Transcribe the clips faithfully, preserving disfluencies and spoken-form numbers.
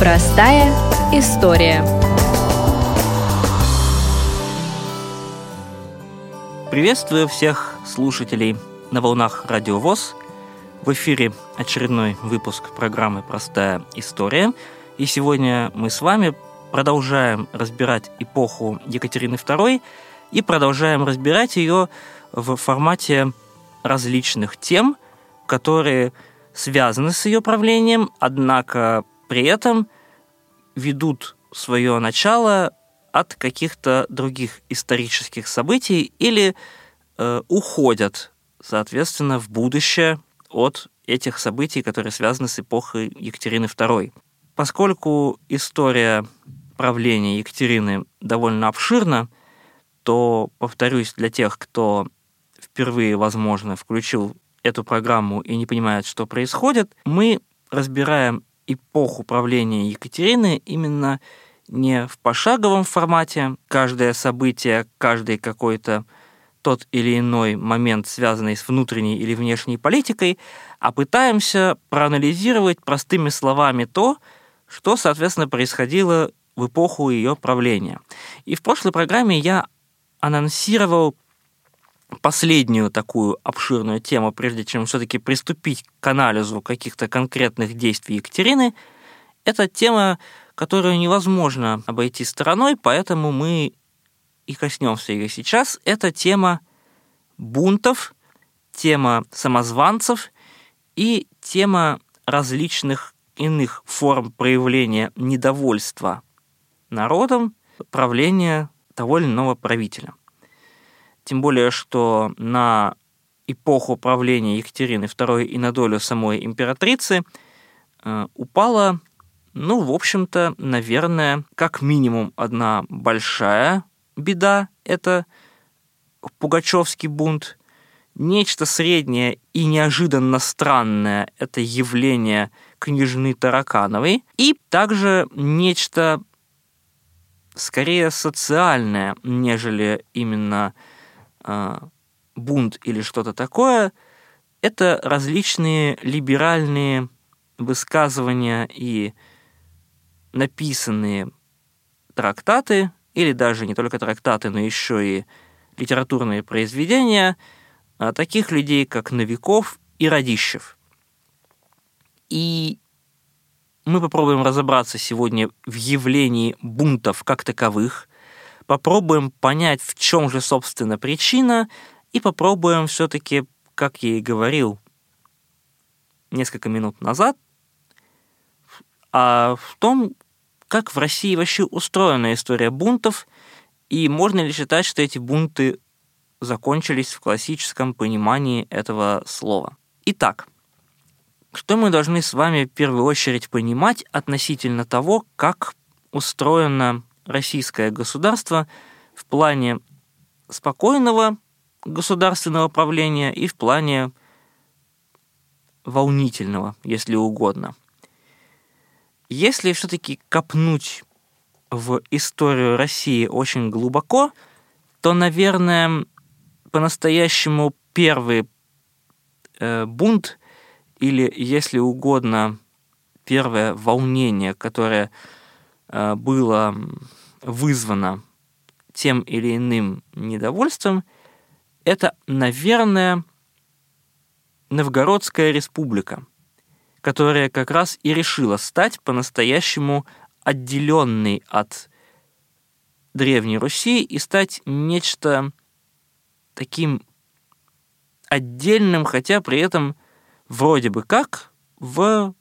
Простая история. Приветствую всех слушателей на волнах Радио ВОС. В эфире очередной выпуск программы «Простая история». И сегодня мы с вами продолжаем разбирать эпоху Екатерины второй и продолжаем разбирать ее в формате различных тем, которые связаны с ее правлением, однако при этом ведут свое начало от каких-то других исторических событий или э, уходят, соответственно, в будущее от этих событий, которые связаны с эпохой Екатерины второй. Поскольку история правления Екатерины довольно обширна, то, повторюсь, для тех, кто впервые, возможно, включил эту программу и не понимает, что происходит, мы разбираем эпоху правления Екатерины именно не в пошаговом формате, каждое событие, каждый какой-то тот или иной момент, связанный с внутренней или внешней политикой, а пытаемся проанализировать простыми словами то, что, соответственно, происходило в эпоху ее правления. И в прошлой программе я анонсировал последнюю такую обширную тему, прежде чем все-таки приступить к анализу каких-то конкретных действий Екатерины. Это тема, которую невозможно обойти стороной, поэтому мы и коснемся ее сейчас. Это тема бунтов, тема самозванцев и тема различных иных форм проявления недовольства народом правления того или иного правителя. Тем более, что на эпоху правления Екатерины второй и на долю самой императрицы э, упала, ну, в общем-то, наверное, как минимум одна большая беда – это Пугачевский бунт. Нечто среднее и неожиданно странное – это явление княжны Таракановой. И также нечто скорее социальное, нежели именно э, бунт или что-то такое. Это различные либеральные высказывания и написанные трактаты, или даже не только трактаты, но еще и литературные произведения таких людей, как Новиков и Радищев. И мы попробуем разобраться сегодня в явлении бунтов как таковых, попробуем понять, в чем же, собственно, причина, и попробуем все-таки, как я и говорил несколько минут назад, а в том, как в России вообще устроена история бунтов, и можно ли считать, что эти бунты закончились в классическом понимании этого слова. Итак, что мы должны с вами в первую очередь понимать относительно того, как устроено российское государство в плане спокойного государственного правления и в плане волнительного, если угодно. Если все-таки копнуть в историю России очень глубоко, то, наверное, по-настоящему первый э, бунт, или, если угодно, первое волнение, которое э, было вызвано тем или иным недовольством, это, наверное, Новгородская республика, которая как раз и решила стать по-настоящему отделенной от Древней Руси и стать нечто таким отдельным, хотя при этом вроде бы как в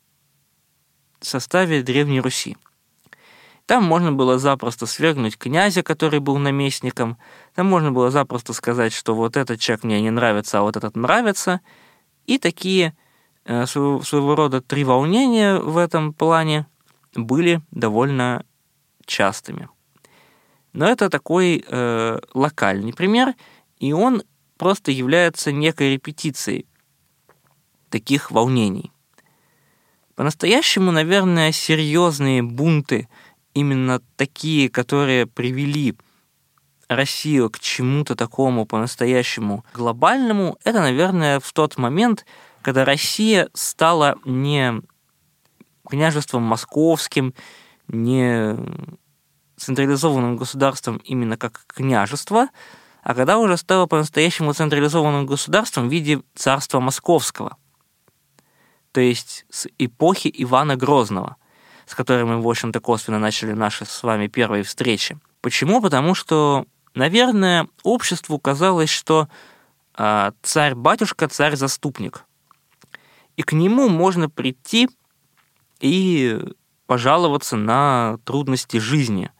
составе Древней Руси. Там можно было запросто свергнуть князя, который был наместником, там можно было запросто сказать, что вот этот человек мне не нравится, а вот этот нравится, и такие э, своего, своего рода три волнения в этом плане были довольно частыми. Но это такой э, локальный пример, и он просто является некой репетицией таких волнений. По-настоящему, наверное, серьезные бунты, именно такие, которые привели Россию к чему-то такому по-настоящему глобальному, это, наверное, в тот момент, когда Россия стала не княжеством московским, не централизованным государством именно как княжество, а когда уже стало по-настоящему централизованным государством в виде царства московского, то есть с эпохи Ивана Грозного, с которым мы, в общем-то, косвенно начали наши с вами первые встречи. Почему? Потому что, наверное, обществу казалось, что э, царь-батюшка, царь-заступник, и к нему можно прийти и пожаловаться на трудности жизни.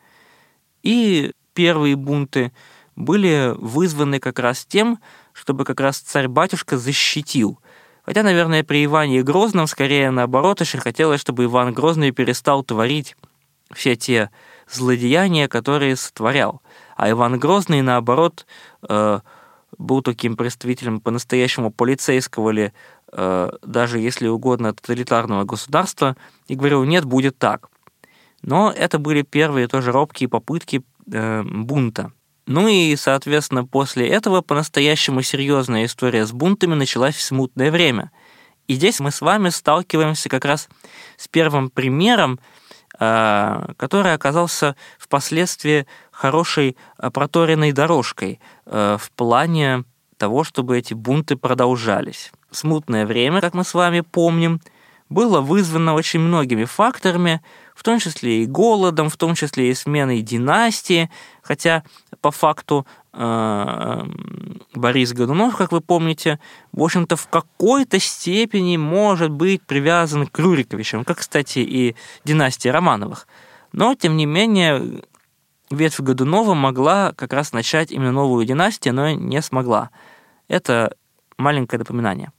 И первые бунты были вызваны как раз тем, чтобы как раз царь-батюшка защитил. Хотя, наверное, при Иване Грозном скорее наоборот очень хотелось, чтобы Иван Грозный перестал творить все те злодеяния, которые сотворял. А Иван Грозный, наоборот, э, был таким представителем по-настоящему полицейского или э, даже, если угодно, тоталитарного государства, и говорил: нет, будет так. Но это были первые тоже робкие попытки э, бунта. Ну и, соответственно, после этого по-настоящему серьезная история с бунтами началась в смутное время. И здесь мы с вами сталкиваемся как раз с первым примером, э, который оказался впоследствии хорошей э, проторенной дорожкой э, в плане того, чтобы эти бунты продолжались. Смутное время, как мы с вами помним, было вызвано очень многими факторами, в том числе и голодом, в том числе и сменой династии, хотя по факту э, Борис Годунов, как вы помните, в общем-то в какой-то степени может быть привязан к Рюриковичам, как, кстати, и династия Романовых. Но, тем не менее, ветвь Годунова могла как раз начать именно новую династию, но не смогла. Это маленькое напоминание.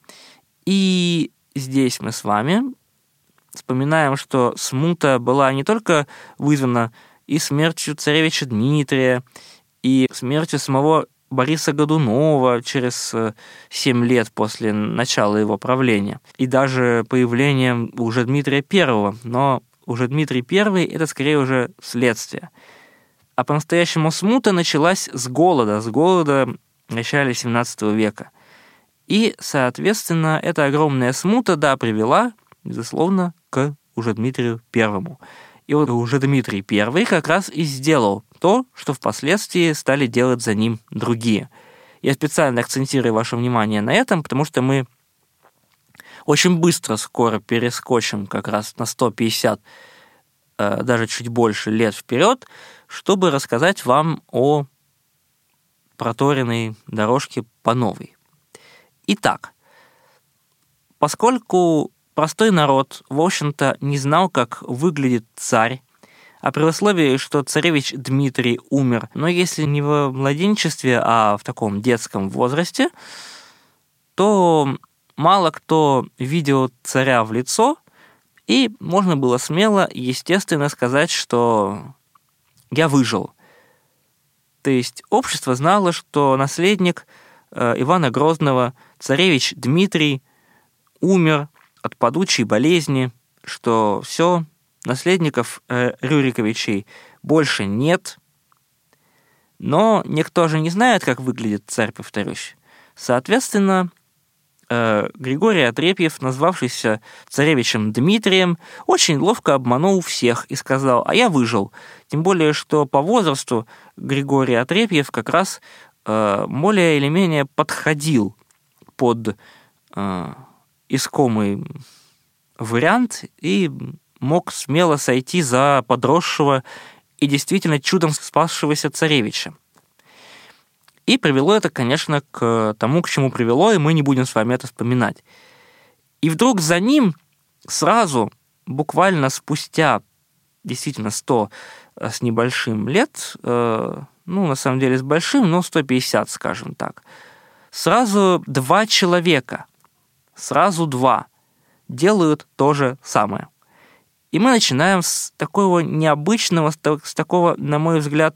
И здесь мы с вами вспоминаем, что смута была не только вызвана и смертью царевича Дмитрия, и смертью самого Бориса Годунова через семь лет после начала его правления, и даже появлением уже Дмитрия Первого, но уже Дмитрий Первый — это скорее уже следствие. А по-настоящему смута началась с голода, с голода в начале семнадцатого века. И, соответственно, эта огромная смута, да, привела, безусловно, к уже Дмитрию Первому. И вот уже Дмитрий Первый как раз и сделал то, что впоследствии стали делать за ним другие. Я специально акцентирую ваше внимание на этом, потому что мы очень быстро скоро перескочим как раз на сто пятьдесят, э, даже чуть больше лет вперед, чтобы рассказать вам о проторенной дорожке по новой. Итак, поскольку простой народ, в общем-то, не знал, как выглядит царь, а при условии, что царевич Дмитрий умер, но если не в младенчестве, а в таком детском возрасте, то мало кто видел царя в лицо, и можно было смело, естественно, сказать, что я выжил. То есть общество знало, что наследник Ивана Грозного, царевич Дмитрий, умер от падучей болезни, что все, наследников э, Рюриковичей больше нет. Но никто же не знает, как выглядит царь, повторюсь. Соответственно, э, Григорий Отрепьев, назвавшийся царевичем Дмитрием, очень ловко обманул всех и сказал: а я выжил. Тем более, что по возрасту Григорий Отрепьев как раз э, более или менее подходил под э, искомый вариант и мог смело сойти за подросшего и действительно чудом спасшегося царевича. И привело это, конечно, к тому, к чему привело, и мы не будем с вами это вспоминать. И вдруг за ним сразу, буквально спустя действительно сто с небольшим лет, э, ну, на самом деле с большим, но сто пятьдесят, скажем так, сразу два человека, сразу два, делают то же самое. И мы начинаем с такого необычного, с такого, на мой взгляд,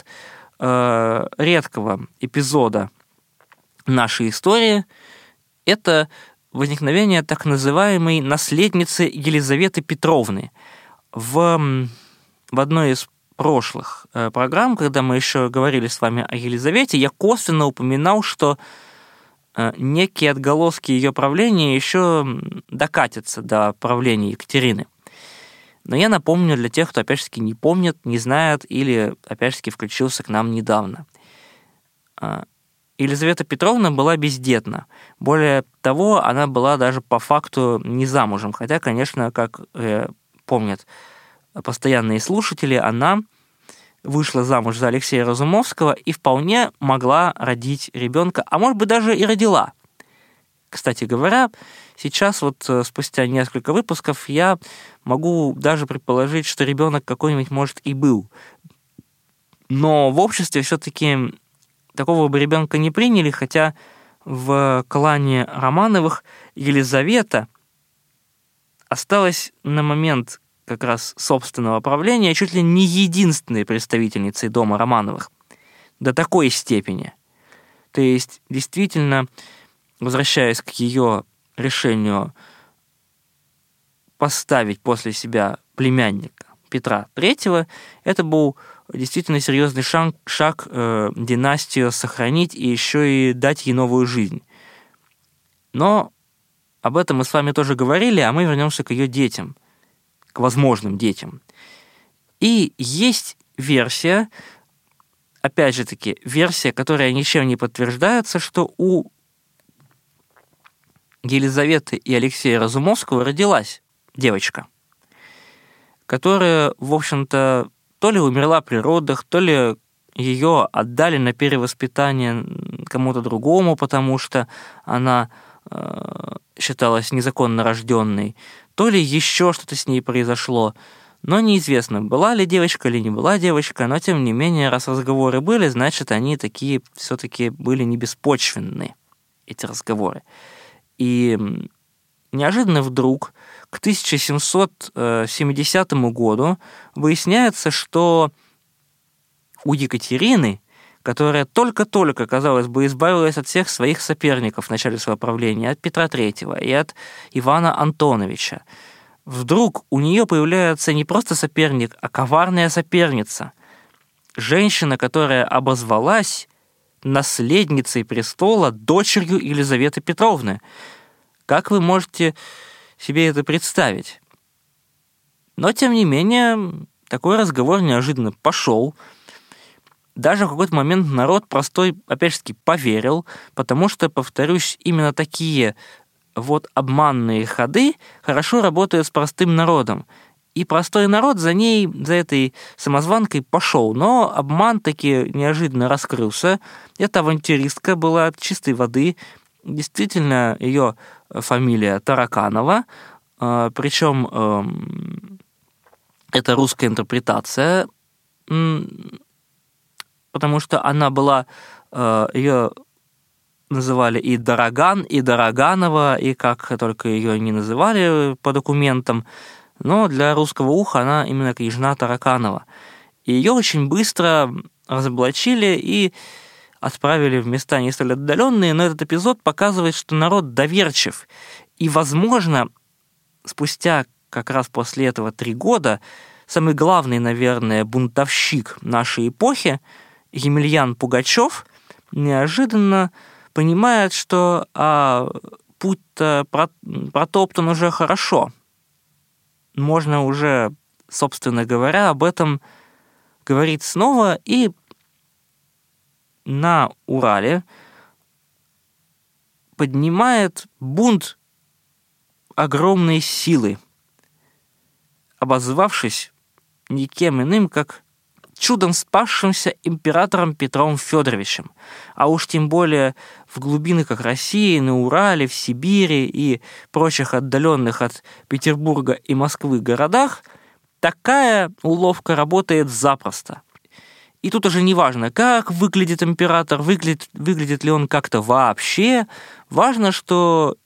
редкого эпизода нашей истории. Это возникновение так называемой наследницы Елизаветы Петровны. В, в одной из прошлых программ, когда мы еще говорили с вами о Елизавете, я косвенно упоминал, что некие отголоски ее правления еще докатятся до правления Екатерины. Но я напомню для тех, кто, опять же, не помнит, не знает или, опять же, включился к нам недавно. Елизавета Петровна была бездетна. Более того, она была даже по факту не замужем. Хотя, конечно, как э, помнят постоянные слушатели, она вышла замуж за Алексея Разумовского и вполне могла родить ребенка, а может быть даже и родила. Кстати говоря, сейчас вот спустя несколько выпусков я могу даже предположить, что ребенок какой-нибудь, может, и был. Но в обществе все-таки такого бы ребенка не приняли, хотя в клане Романовых Елизавета осталась на момент как раз собственного правления чуть ли не единственной представительницей дома Романовых. До такой степени. То есть, действительно, возвращаясь к ее решению поставить после себя племянника Петра Третьего, это был действительно серьезный шаг, шаг э, династию сохранить и еще и дать ей новую жизнь. Но об этом мы с вами тоже говорили, а мы вернемся к ее детям, к возможным детям. И есть версия, опять же таки, версия, которая ничем не подтверждается, что у Елизаветы и Алексея Разумовского родилась девочка, которая, в общем-то, то ли умерла при родах, то ли ее отдали на перевоспитание кому-то другому, потому что она э, считалась незаконно рожденной, то ли еще что-то с ней произошло. Но неизвестно, была ли девочка или не была девочка, но тем не менее, раз разговоры были, значит, они такие все-таки были не беспочвенные, эти разговоры. И неожиданно вдруг к тысяча семьсот семидесятому году выясняется, что у Екатерины, которая только-только, казалось бы, избавилась от всех своих соперников в начале своего правления, от Петра Третьего и от Ивана Антоновича, вдруг у нее появляется не просто соперник, а коварная соперница. Женщина, которая обозвалась наследницей престола, дочерью Елизаветы Петровны. Как вы можете себе это представить? Но, тем не менее, такой разговор неожиданно пошел. Даже в какой-то момент народ простой, опять же таки, поверил, потому что, повторюсь, именно такие вот обманные ходы хорошо работают с простым народом. И простой народ за ней, за этой самозванкой пошел. Но обман таки неожиданно раскрылся. Эта авантюристка была от чистой воды. Действительно, ее фамилия Тараканова. Причем это русская интерпретация, потому что она была, ее называли и Дороган, и Дороганова, и как только ее не называли по документам, но для русского уха она именно княжна Тараканова. И ее очень быстро разоблачили и отправили в места не столь отдаленные, но этот эпизод показывает, что народ доверчив. И, возможно, спустя как раз после этого три года самый главный, наверное, бунтовщик нашей эпохи, Емельян Пугачев, неожиданно понимает, что а, путь-то протоптан уже хорошо. Можно уже, собственно говоря, об этом говорить снова, и на Урале поднимает бунт огромной силы, обозвавшись никем иным, как чудом спасшимся императором Петром Федоровичем, а уж тем более в глубинах как России, на Урале, в Сибири и прочих отдаленных от Петербурга и Москвы городах, такая уловка работает запросто. И тут уже не важно, как выглядит император, выглядит, выглядит ли он как-то вообще. Важно, что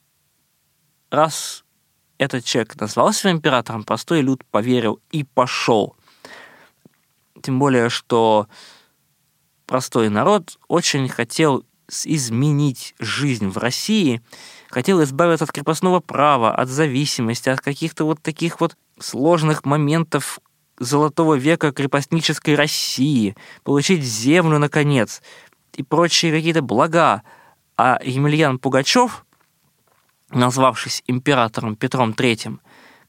раз этот человек назвал себя императором, простой люд поверил и пошел. Тем более, что простой народ очень хотел изменить жизнь в России, хотел избавиться от крепостного права, от зависимости, от каких-то вот таких вот сложных моментов золотого века крепостнической России, получить землю, наконец, и прочие какие-то блага. А Емельян Пугачев, назвавшись императором Петром Третьим,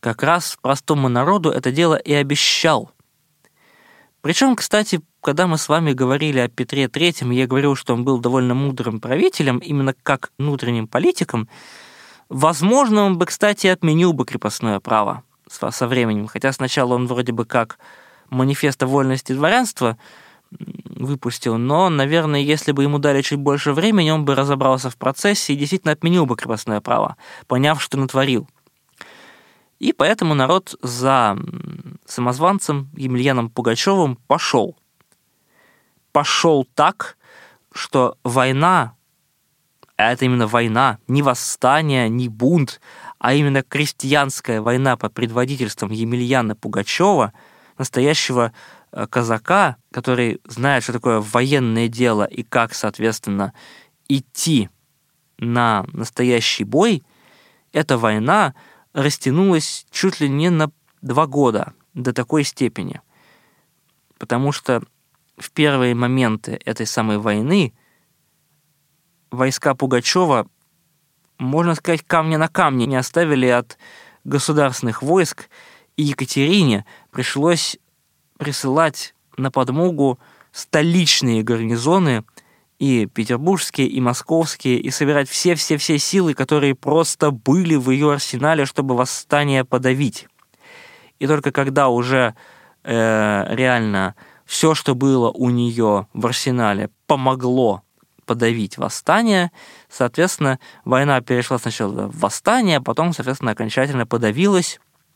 как раз простому народу это дело и обещал. Причем, кстати, когда мы с вами говорили о Петре Третьем, я говорил, что он был довольно мудрым правителем, именно как внутренним политиком, возможно, он бы, кстати, отменил бы крепостное право со временем, хотя сначала он вроде бы как манифест о вольности дворянства выпустил, но, наверное, если бы ему дали чуть больше времени, он бы разобрался в процессе и действительно отменил бы крепостное право, поняв, что натворил. И поэтому народ за самозванцем Емельяном Пугачевым пошел. Пошел так, что война, а это именно война, не восстание, не бунт, а именно крестьянская война под предводительством Емельяна Пугачева, настоящего казака, который знает, что такое военное дело и как, соответственно, идти на настоящий бой, эта война растянулась чуть ли не на два года, до такой степени. Потому что в первые моменты этой самой войны войска Пугачева, можно сказать, камня на камне не оставили от государственных войск, и Екатерине пришлось присылать на подмогу столичные гарнизоны, и петербургские, и московские, и собирать все-все-все силы, которые просто были в ее арсенале, чтобы восстание подавить. И только когда уже э, реально все, что было у нее в арсенале, помогло подавить восстание, соответственно, война перешла сначала в восстание, а потом, соответственно, окончательно подавилась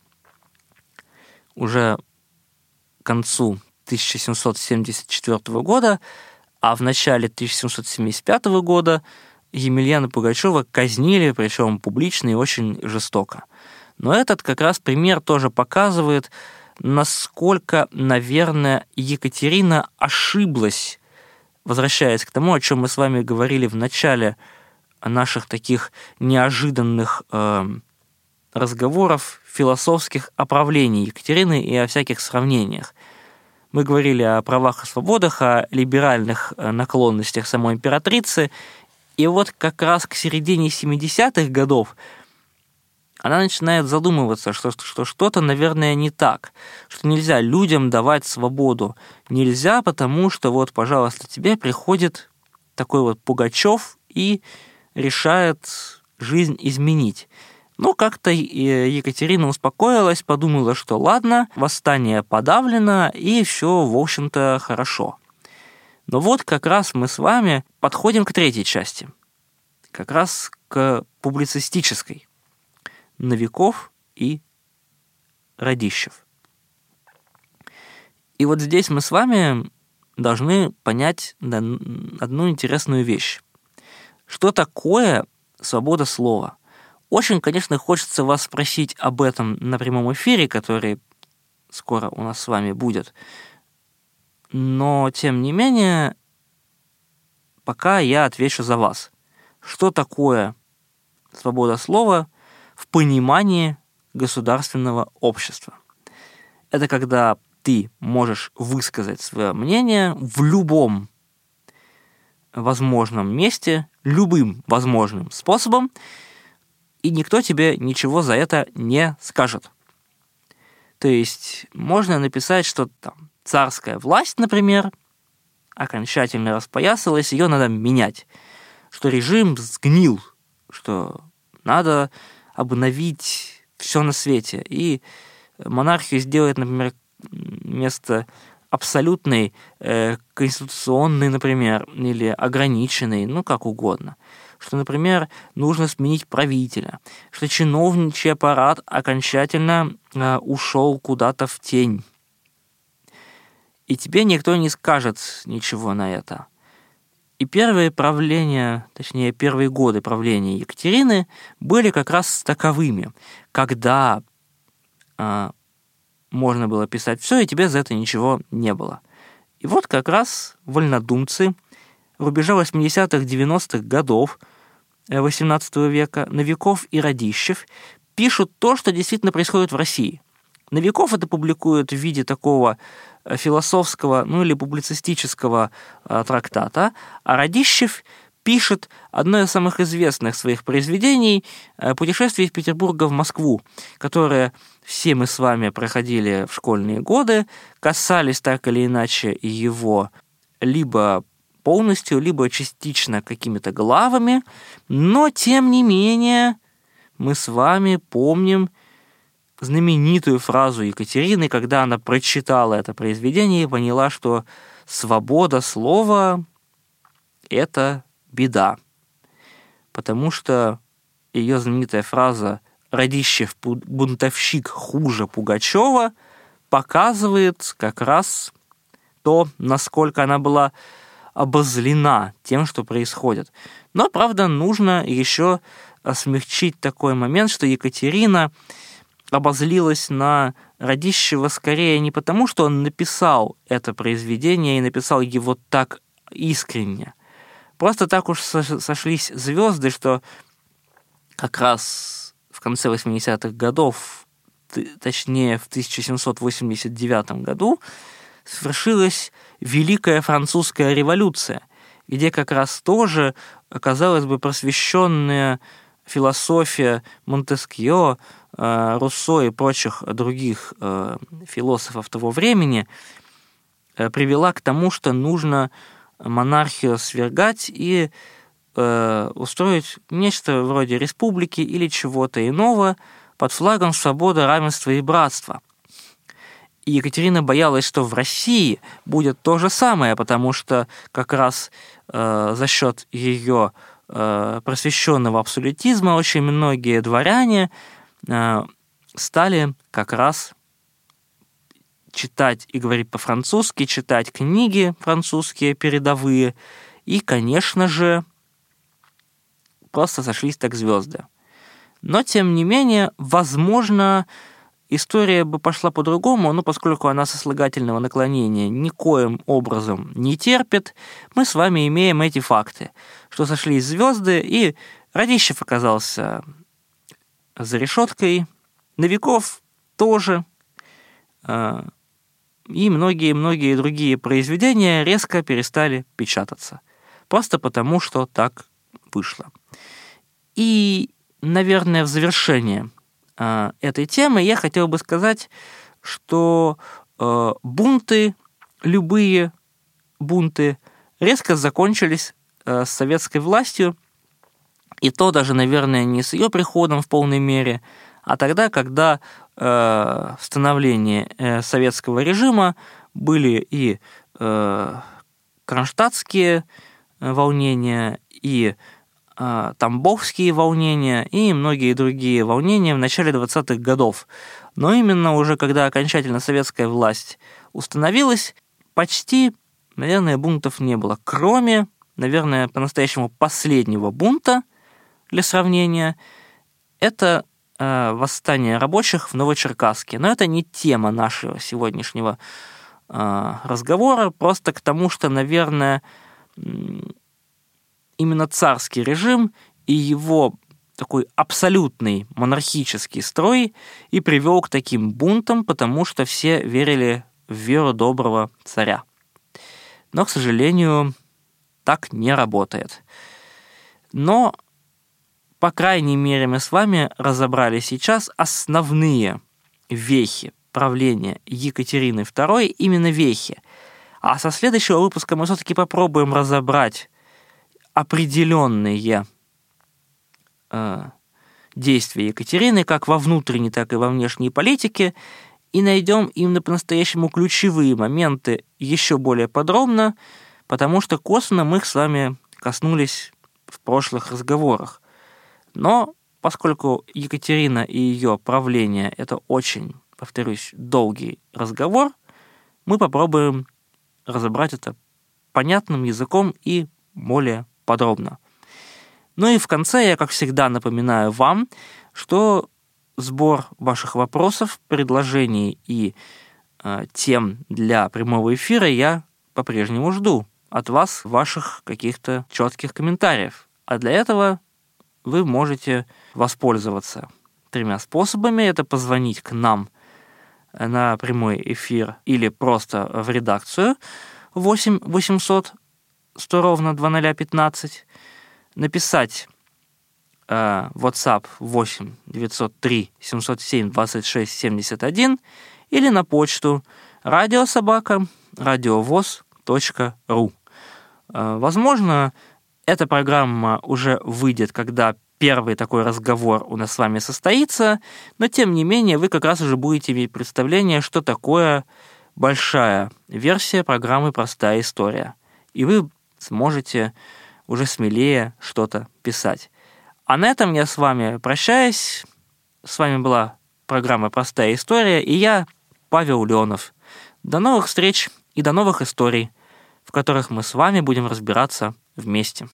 уже к концу тысяча семьсот семьдесят четвёртого года, а в начале тысяча семьсот семьдесят пятого года Емельяна Пугачева казнили, причем публично и очень жестоко. Но этот как раз пример тоже показывает, насколько, наверное, Екатерина ошиблась, возвращаясь к тому, о чем мы с вами говорили в начале наших таких неожиданных э, разговоров, философских оправлений Екатерины и о всяких сравнениях. Мы говорили о правах и свободах, о либеральных наклонностях самой императрицы, и вот как раз к середине семидесятых годов она начинает задумываться, что, что что-то, наверное, не так, что нельзя людям давать свободу. Нельзя, потому что вот, пожалуйста, тебе приходит такой вот Пугачев и решает жизнь изменить. Но как-то Екатерина успокоилась, подумала, что ладно, восстание подавлено, и все, в общем-то, хорошо. Но вот как раз мы с вами подходим к третьей части, как раз к публицистической. Новиков и Радищев. И вот здесь мы с вами должны понять одну интересную вещь. Что такое свобода слова? Очень, конечно, хочется вас спросить об этом на прямом эфире, который скоро у нас с вами будет. Но, тем не менее, пока я отвечу за вас. Что такое свобода слова в понимании государственного общества? Это когда ты можешь высказать свое мнение в любом возможном месте, любым возможным способом, и никто тебе ничего за это не скажет. То есть можно написать, что там царская власть, например, окончательно распоясалась, ее надо менять, что режим сгнил, что надо обновить все на свете, и монархию сделать, например, вместо абсолютной, э, конституционной, например, или ограниченной, ну, как угодно. Что, например, нужно сменить правителя, что чиновничий аппарат окончательно э, ушел куда-то в тень. И тебе никто не скажет ничего на это. И первые правления, точнее, первые годы правления Екатерины были как раз таковыми, когда э, можно было писать все, и тебе за это ничего не было. И вот как раз вольнодумцы рубежа восьмидесятых-девяностых годов восемнадцатого века, Новиков и Радищев, пишут то, что действительно происходит в России. Новиков это публикует в виде такого философского, ну или публицистического э, трактата, а Радищев пишет одно из самых известных своих произведений «Путешествие из Петербурга в Москву», которое все мы с вами проходили в школьные годы, касались так или иначе его либо полностью, либо частично какими-то главами, но, тем не менее, мы с вами помним знаменитую фразу Екатерины, когда она прочитала это произведение и поняла, что свобода слова – это беда. Потому что ее знаменитая фраза «Радищев бунтовщик хуже Пугачева» показывает как раз то, насколько она была обозлена тем, что происходит. Но, правда, нужно еще смягчить такой момент, что Екатерина обозлилась на Радищева скорее не потому, что он написал это произведение и написал его так искренне. Просто так уж сошлись звезды, что как раз в конце восьмидесятых годов, точнее в тысяча семьсот восемьдесят девятом году, свершилась Великая Французская революция, где как раз тоже, казалось бы, просвещенная философия Монтескьё, Руссо и прочих других философов того времени привела к тому, что нужно монархию свергать и устроить нечто вроде республики или чего-то иного под флагом свободы, равенства и братства. И Екатерина боялась, что в России будет то же самое, потому что как раз э, за счет ее э, просвещенного абсолютизма очень многие дворяне э, стали как раз читать и говорить по-французски, читать книги французские передовые, и, конечно же, просто сошлись так звезды. Но, тем не менее, возможно, история бы пошла по-другому, но поскольку она сослагательного наклонения никоим образом не терпит, мы с вами имеем эти факты, что сошлись звезды, и Радищев оказался за решеткой, Новиков тоже, и многие-многие другие произведения резко перестали печататься. Просто потому, что так вышло. И, наверное, в завершение э, этой темы я хотел бы сказать, что э, бунты, любые бунты, резко закончились э, с советской властью, и то даже, наверное, не с ее приходом в полной мере, а тогда, когда э, в становлении э, советского режима были и э, кронштадтские волнения, и э, тамбовские волнения, и многие другие волнения в начале двадцатых годов. Но именно уже когда окончательно советская власть установилась, почти, наверное, бунтов не было, кроме, наверное, по-настоящему последнего бунта, для сравнения, это э, восстание рабочих в Новочеркасске. Но это не тема нашего сегодняшнего э, разговора, просто к тому, что, наверное, именно царский режим и его такой абсолютный монархический строй и привел к таким бунтам, потому что все верили в веру доброго царя. Но, к сожалению, так не работает. Но, по крайней мере, мы с вами разобрали сейчас основные вехи правления Екатерины второй, именно вехи. А со следующего выпуска мы все-таки попробуем разобрать определенные э, действия Екатерины как во внутренней, так и во внешней политике, и найдем именно по-настоящему ключевые моменты еще более подробно, потому что косвенно мы их с вами коснулись в прошлых разговорах. Но поскольку Екатерина и ее правление – это очень, повторюсь, долгий разговор, мы попробуем разобрать это понятным языком и более подробно. Ну и в конце я, как всегда, напоминаю вам, что сбор ваших вопросов, предложений и э, тем для прямого эфира я по-прежнему жду от вас ваших каких-то четких комментариев. А для этого вы можете воспользоваться тремя способами. Это позвонить к нам на прямой эфир или просто в редакцию восемь восемьсот сто ровно два ноль пятнадцать, написать э, WhatsApp восемь девятьсот три семьсот семь двадцать шесть семьдесят один или на почту радиособака радиовоз точка ру. Э, возможно, эта программа уже выйдет, когда первый такой разговор у нас с вами состоится, но тем не менее вы как раз уже будете иметь представление, что такое большая версия программы «Простая история». И вы сможете уже смелее что-то писать. А на этом я с вами прощаюсь. С вами была программа «Простая история» и я, Павел Леонов. До новых встреч и до новых историй, в которых мы с вами будем разбираться вместе.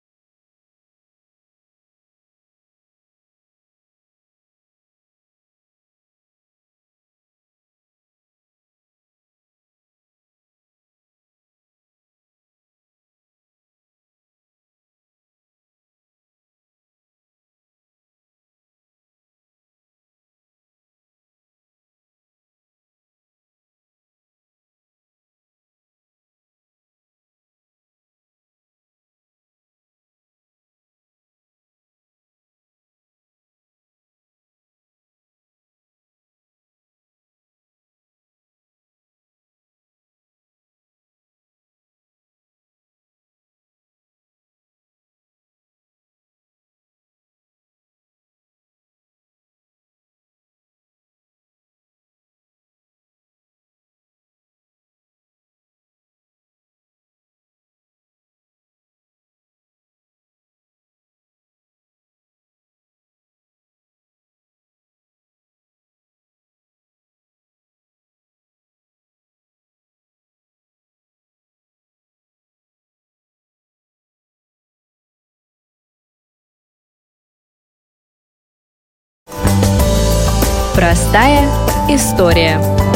Простая история.